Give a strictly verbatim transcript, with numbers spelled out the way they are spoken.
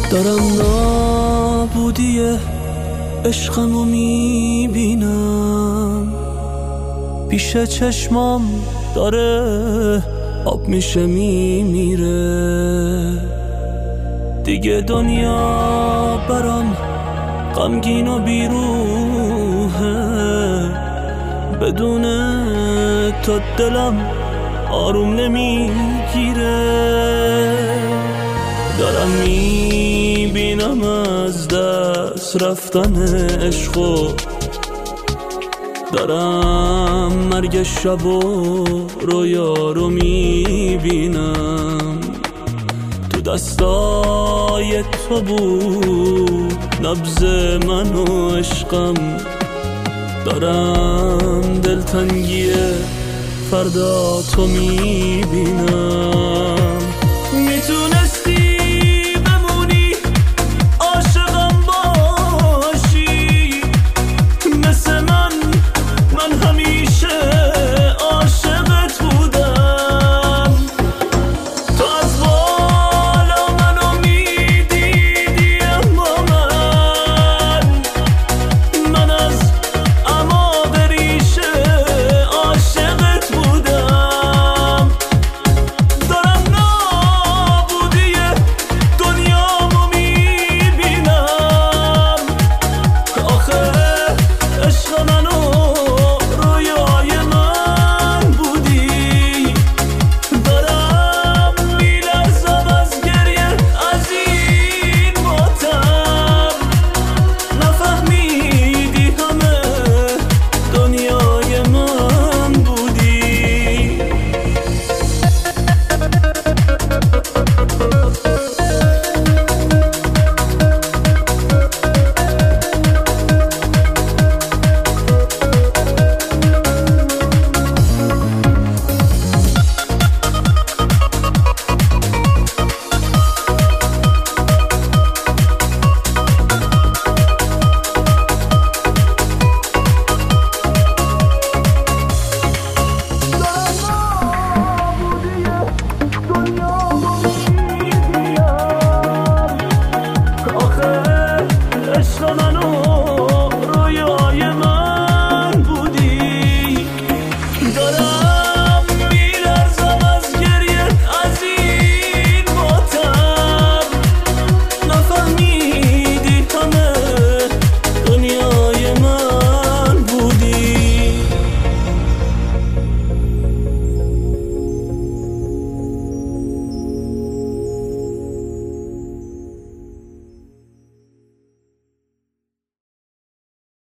دارم نابودی عشقمو میبینم، پیش چشمام داره آب میشه میمیره. دیگه دنیا برام غمگین و بیروحه، بدون تو دلم آروم نمیگیره. دارم میبینم از دست رفتن عشقو، دارم مرگ شب و رویا رو میبینم. تو دستای تو بود نبض من و عشقم، دارم دلتنگی فردا تو میبینم.